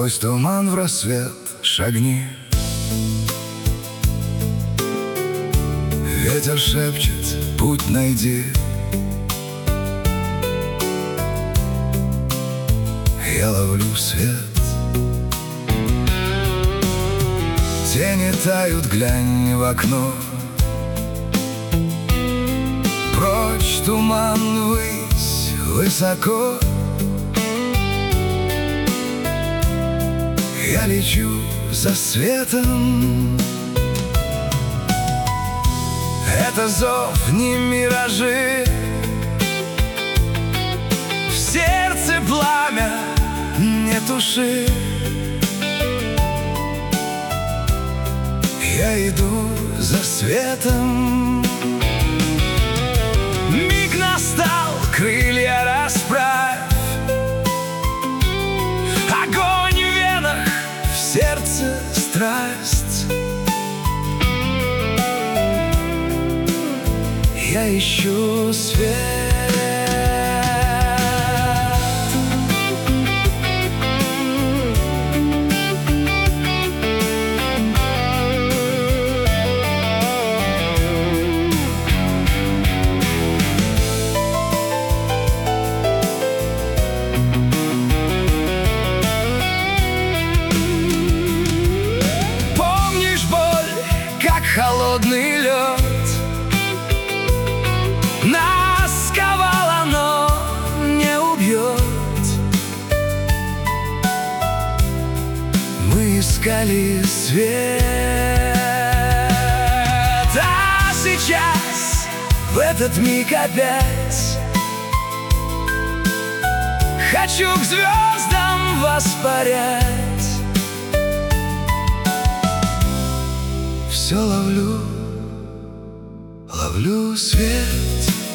Сквозь туман в рассвет шагни. Ветер шепчет: путь найди. Я ловлю свет. Тени тают, глянь в окно. Прочь туман, ввысь, высоко. Я лечу за светом. Это зов, не миражи. В сердце пламя, не туши. Я иду за светом. Миг настал, крылья расправь. Огонь в венах, в сердце страсть. Я ищу свет. Помнишь боль, как холодный лед? Нас сковало, но не убьет. Мы искали свет, а сейчас, в этот миг опять, хочу к звездам воспарять. Все ловлю свет.